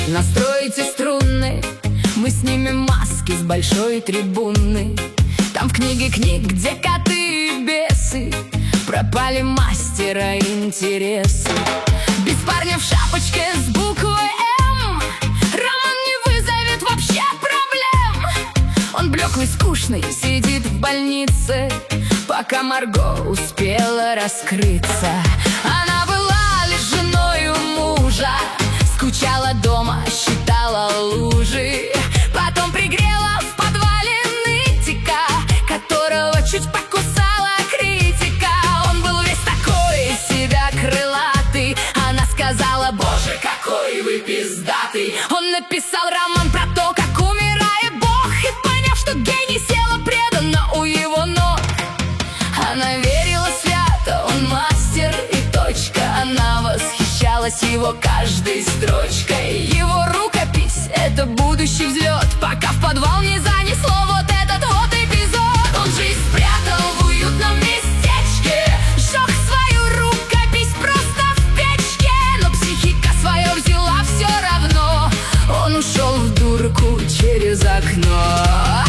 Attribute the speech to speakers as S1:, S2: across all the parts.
S1: Настройте струны, мы снимем маски с большой трибуны. Там в книге книг, где коты и бесы, пропали мастера интересы. Без парня в шапочке с буквой М роман не вызовет вообще проблем. Он блеклый, скучный, сидит в больнице, пока Марго успела раскрыться. Она была лишь женою мужа, скучала дома, считала лужи. Потом пригрела в подвале нытика, которого чуть покусала критика. Он был весь такой из себя крылатый. Она сказала: боже, какой вы пиздатый. Он написал роман про то, как умирает Бог, и, поняв, что гений, села преданно у его ног. Она верила свято, он мастер и точка. Она восхищалась его каждой строчкой. Его рукопись — это будущий взлет, пока в подвал не занесло вот этот вот эпизод. Он жизнь спрятал в уютном местечке, сжег свою рукопись просто в печке. Но психика свое взяла все равно, он ушел в дурку через окно.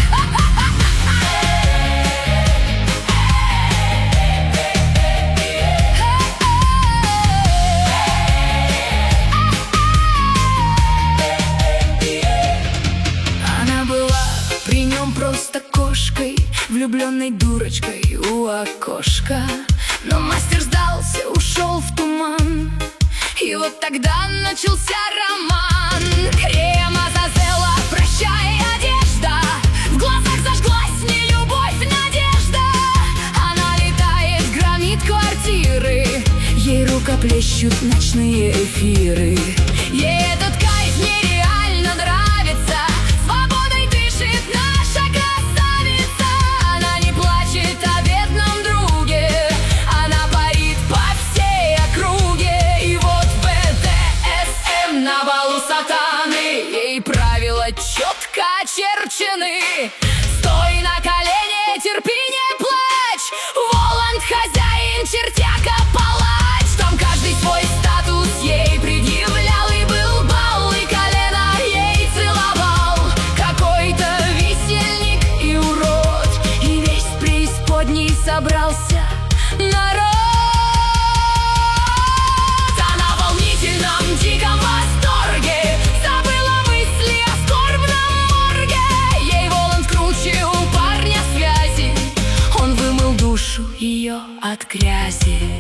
S1: Просто кошкой, влюбленной дурочкой у окошка. Но мастер сдался, ушел в туман, и вот тогда начался роман. Крем Азазела, прощай, одежда. В глазах зажглась не любовь, надежда. Она летает в гранит квартиры, ей рукоплещут ночные эфиры. Ей этот кайф нереально нравится, свободой дышит наша красавица. Она не плачет о бедном друге, она парит по всей округе. И вот БДСМ на балу сатаны, ей правила четко очерчены. Стой на колене, терпи, не плачь, Воланд хозяин, чертяка палач. Там каждый свой статус ей предъявлял, и был бал, и колено ей целовал какой-то висельник и урод, и весь преисподней собрался народ. Она в волнительном диком восторге забыла мысли о скорбном морге. Ей Воланд круче, у парня связи, он вымыл душу ее от грязи.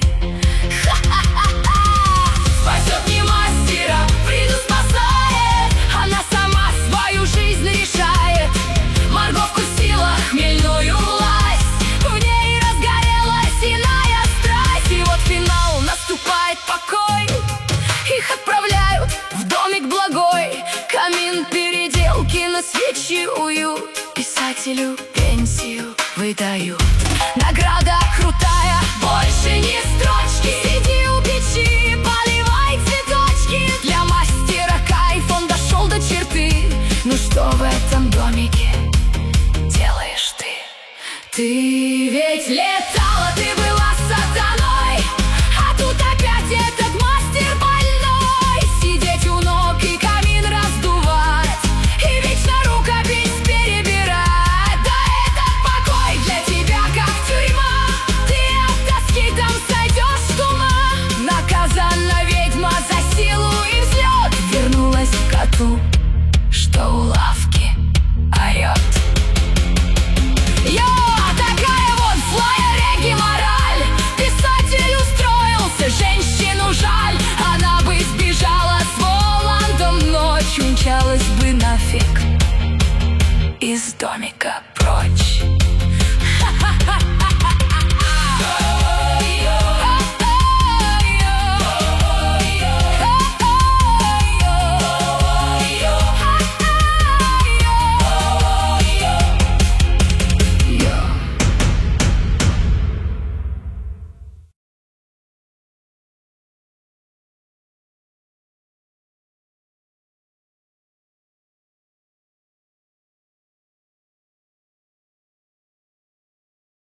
S1: Спасет не мастера, Фриду спасает, она сама свою жизнь решает. Марго вкусила хмельную власть, в ней разгорелась иная страсть. И вот финал, наступает покой, их отправляют в домик благой. Камин, переделки, на свечи уют, писателю пенсию выдают. Награда крутая, больше не строчки. Сиди у печи, поливай цветочки. Для мастера кайф, он дошел до черты. Ну что в этом домике делаешь ты? Ты ведь летала, ты была сатаной, а тут опять этот мастер больной. Сидеть у ног и камин раздувать, и вечно рукопись перебирать. Да этот покой для тебя как тюрьма, ты от тоски там сойдешь с ума. Наказана ведьма за силу и взлет, вернулась к коту, что у лавки орет. Йо, такая вот злая реги-мораль. Писатель устроился, женщину жаль. Она бы сбежала с Воландом, ночью умчалась бы нафиг из домика.